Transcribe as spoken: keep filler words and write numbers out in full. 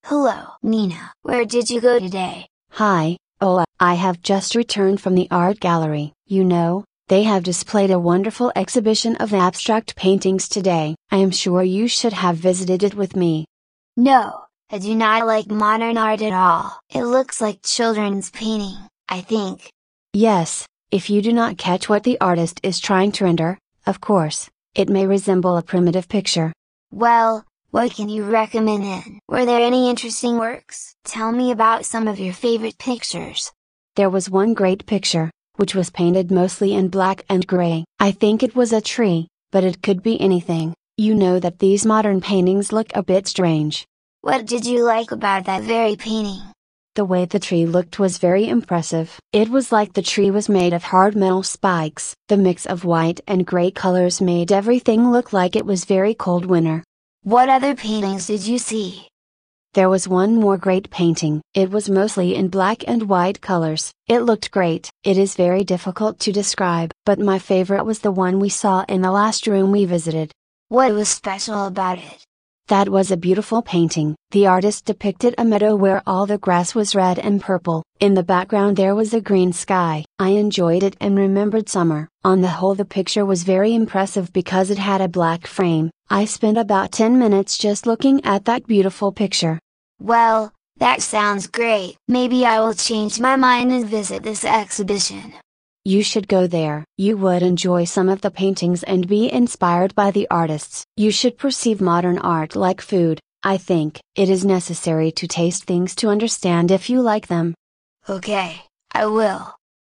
Hello, Nina. Where did you go today? Hi, Ola. I have just returned from the art gallery. You know, they have displayed a wonderful exhibition of abstract paintings today. I am sure you should have visited it with me. No, I do not like modern art at all. It looks like children's painting, I think. Yes, if you do not catch what the artist is trying to render, of course, it may resemble a primitive picture. Well, what can you recommend then? Were there any interesting works? Tell me about some of your favorite pictures. There was one great picture, which was painted mostly in black and gray. I think it was a tree, but it could be anything. You know that these modern paintings look a bit strange. What did you like about that very painting? The way the tree looked was very impressive. It was like the tree was made of hard metal spikes. The mix of white and gray colors made everything look like it was very cold winter. What other paintings did you see? There was one more great painting. It was mostly in black and white colors. It looked great. It is very difficult to describe, but my favorite was the one we saw in the last room we visited. What was special about it? That was a beautiful painting. The artist depicted a meadow where all the grass was red and purple. In the background there was a green sky. I enjoyed it and remembered summer. On the whole, the picture was very impressive because it had a black frame. I spent about ten minutes just looking at that beautiful picture. Well, that sounds great. Maybe I will change my mind and visit this exhibition. You should go there. You would enjoy some of the paintings and be inspired by the artists. You should perceive modern art like food. I think it is necessary to taste things to understand if you like them. Okay, I will.